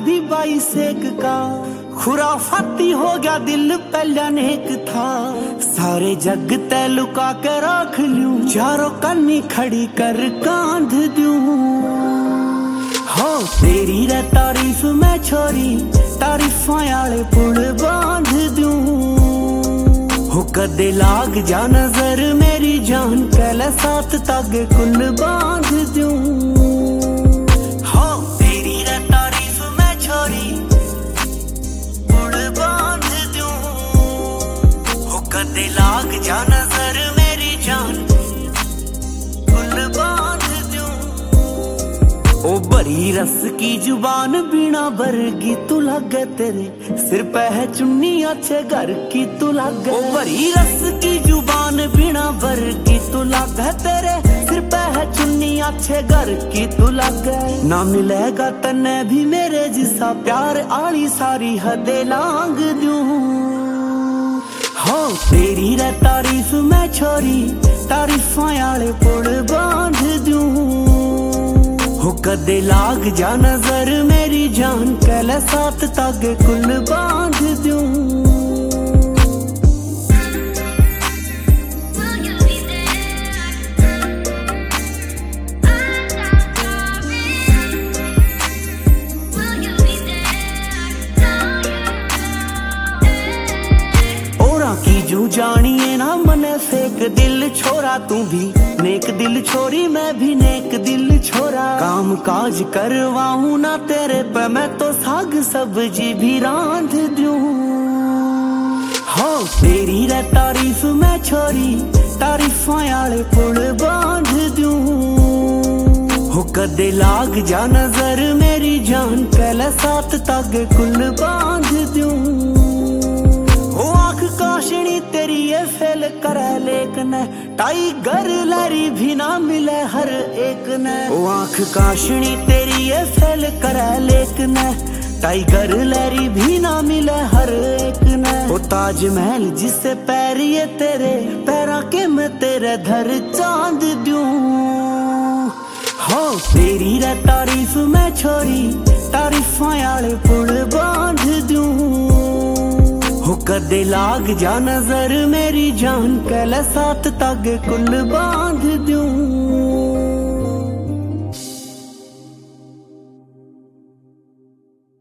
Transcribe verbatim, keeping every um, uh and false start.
भी बाईस एक का, खुराफाती हो गया दिल पहला नेक था। सारे जग तै लुका के रख लूं, चारों कन्नी खड़ी कर कांध दूं। हो तेरी रे तारीफ मैं छोरी, तारीफां आले पुल बांध दूं। हो कदे लाग जा नजर मेरी जान, कैला साथ तागे कुल बांध दूं। हो तेरी रे तारीफ मैं छोरी, पुल बांध दूं। हो कदे लाग जा नजर मेरी जान, कुल बांध दूं। ओ बरी रस की जुबान बिना बरगी तू लागे, तेरे सिर पे है चुन्नी अच्छे घर की तू लागे। ओ बरी रस की जुबान बिना बरगी तू लागे, तेरे सिर पे है चुन्नी अच्छे घर की तू लागे। ना मिलेगा तन्ने भी मेरे जिसा प्यार आली सारी हदे लांग दूं। हो तेरी रे तारीफ मैं छोरी, तारीफां आले पुल बांध दूं। हो कदे लाग जा नजर मेरी जान, कैला साथ तागे कुल बांध दूं। की जू जानिए ना मने फेक दिल छोरा, तू भी नेक दिल छोरी मैं भी नेक दिल छोरा। काम काज करवाऊं ना तेरे पे मैं तो साग सब्जी भी रांध दूं। हो तेरी रे तारीफ मैं छोरी, तारीफां आले पुल बांध दूं। हो कदे लाग जा नजर मेरी जान, कैला साथ तागे कुल बांध दूं। काशनी तेरी ये फेल करे लेकिन, टाइगर लरी भी ना मिले हर एक ने। ओ आंख काशनी तेरी ये फेल करे लेकिन, टाइगर लरी भी ना मिले हर एक ने। ओ ताजमहल जिससे पैर ये तेरे, पैरा के मैं तेरे धर चांद दूं। हो तेरी रे तारीफ मैं छोरी, तारीफां आले पुल बांध दूं। हो कदे लाग जा नजर मेरी जान, कैला साथ तागे कुल बांध दूं।